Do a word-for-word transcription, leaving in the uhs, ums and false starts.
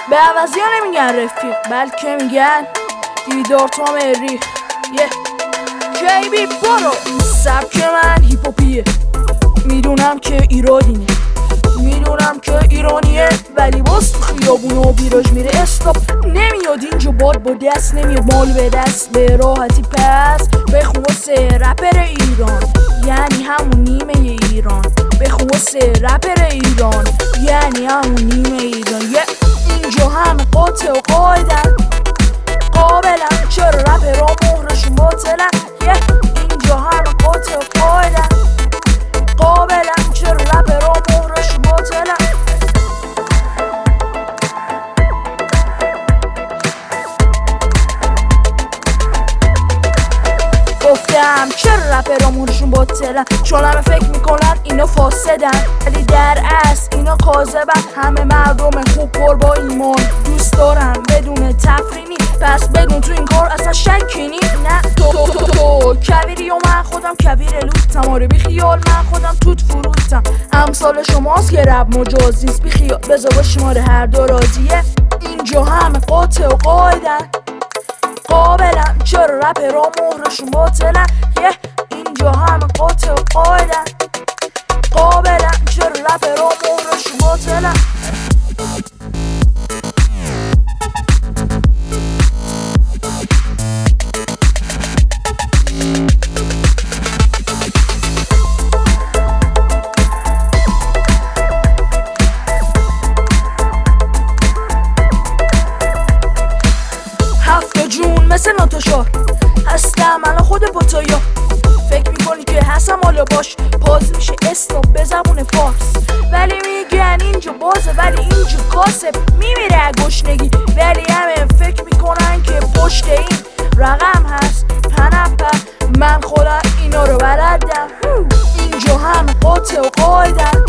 به عوضی ها نمیگن رفیق، بلکه میگن دیدار تا مریخ. یه کیبی برو. سبک من هیپوپیه، میدونم که ایرادینه، میدونم که ایرانیه، ولی باز تو خیابون و بیراج میره استاپ نمیاد اینجا. باد با دست نمیاد، مال به دست به راحتی. پس بخون واسه رپر ایران، یعنی همون نیمه ایران. بخون واسه رپر ایران، یعنی همون نیمه ایران. یه اینجا همه قاطع و قایدن، قابلن چرا رپر ها مهرشون باطلن. یه اینجا همه قاطع و قایدن، قابلن چرا رپر ها مهرشون باطلن. گفتم چرا رپرها مهرشون باطلن، چون همه فکر میکنن اینا فاسدن، ولی در اصل اینا کاذبن. همه مردم خوب پر با ایمان دوست دارن بدون تفرینی، پس بدون تو این کار اصلا شکی نی. نه تو تو تو تو کبیری و من خودم کبیر لوتم، آره بی خیال من خودم توت فروتم. امثال شماست که رب مجاز نیست، بی خیال بذار باشیم آره هر دو راضیه. اینجا همه قاطع و قایدن، قابلن چرا رپرها مهرشون باطلن. یه اینجا همه قاطع و قایدن، قابلن چرا رپرها مهرشون باطلن. مثل ناتاشار هستم الان خود پتایا، فکر میکنی که هستم حالا باش. پاز میشه استاپ به زبون فارس، ولی میگن اینجا بازه ولی اینجا کاسب میمیره گشنگی. ولی همه فکر میکنن که پشت این رقم هست پنپر، من خودم اینا رو بلدم. اینجا همه قاطع و قایدن،